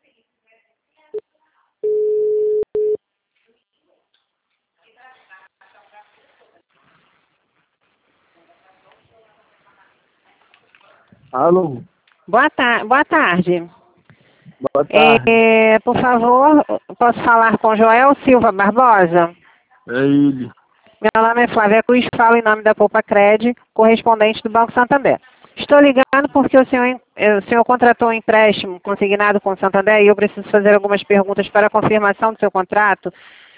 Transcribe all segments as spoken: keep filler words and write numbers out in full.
Alô? Boa, tar boa tarde. Boa tarde. É, por favor, posso falar com Joel Silva Barbosa? É ele. Meu nome é Flávia Cruz, falo em nome da Poupa Cred, correspondente do Banco Santander. Estou ligando porque o senhor, o senhor contratou um empréstimo consignado com o Santander e eu preciso fazer algumas perguntas para a confirmação do seu contrato.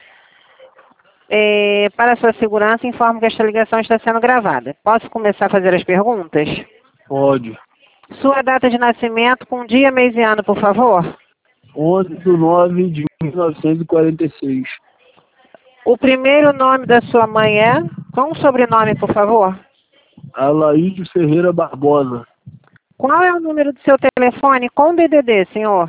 É, para a sua segurança, informo que esta ligação está sendo gravada. Posso começar a fazer as perguntas? Pode. Sua data de nascimento com dia, mês e ano, por favor? onze de nove de mil novecentos e quarenta e seis. O primeiro nome da sua mãe é? Com o sobrenome, por favor? Alaíde Ferreira Barbosa. Qual é o número do seu telefone com D D D, senhor?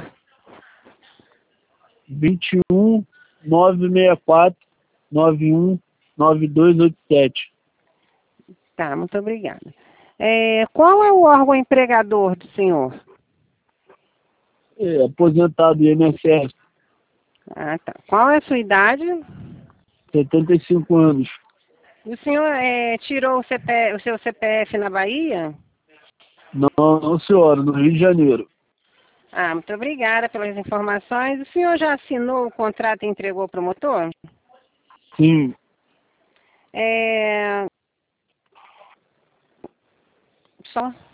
vinte e um, nove seis quatro, nove um, nove dois oito sete. Tá, muito obrigada. É, qual é o órgão empregador do senhor? É, aposentado do I N S S. Ah, tá. Qual é a sua idade? setenta e cinco anos. O senhor é, tirou o, C P, o seu C P F na Bahia? Não, não senhora, no Rio de Janeiro. Ah, muito obrigada pelas informações. O senhor já assinou o contrato e entregou para o promotor? Sim. É... Só...